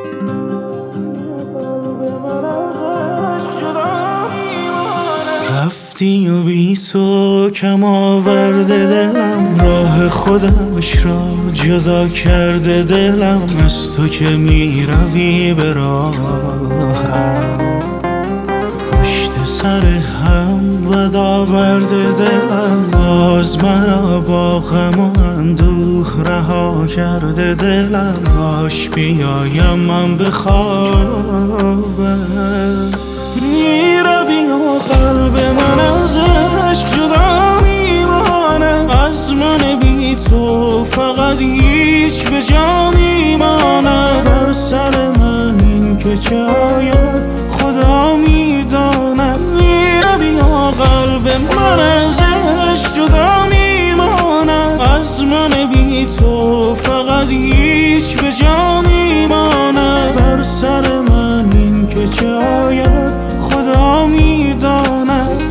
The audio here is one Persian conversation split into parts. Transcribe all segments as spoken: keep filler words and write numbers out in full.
رفتی و بی تو کم آورده دلم، راه خودش را جدا کرده دلم. از تو که می روی به راهم، پشت سر هم ود آورده دلم. باز مرا با غم و اندوه رها کرده دلم. باش بیایم من به خوابت، می روی و قلب من از عشق جدا میمانه. از من بی تو فقط هیچ به جا میمانه. بر سر من این که چه آید خدا میداند. می روی و قلب من از عشق جدا میمانه. از من بی تو فقط هیچ به جا میمانه. بر سر من این که چه آید خدا میداند.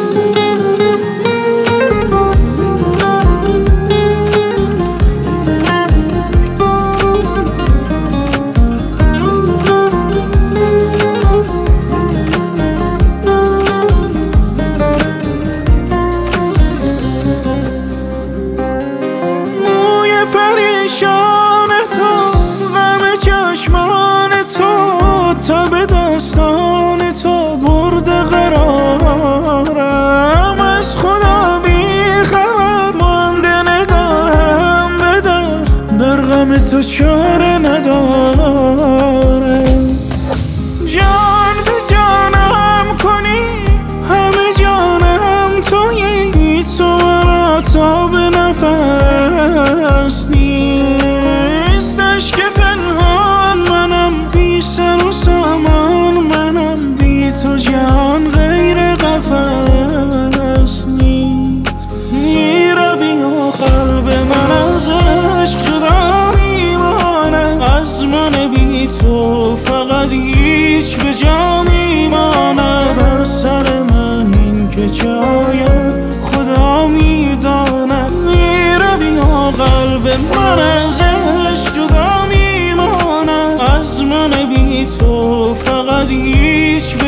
موی پریشان تو، غم چشمان تو، تا به داستان تو برده قرارم. از خدا بی خبر مانده نگاهم به در، در غم تو چاره نداره. جان به جانم کنی، همه جانم تویی. تو مرا تا به نفس نیست. اشک پنهان منم، بی سر و سامان منم. بی تو جان غیر قفس نیست. می روی و قلب من از عشق جدا میمانه. از من بی تو فقط هیچ به جا میمانه. بر سر من این که چه آید خدا میداند. می روی و قلب من از عشق جدا میمانه. از من بی تو فقط هیچ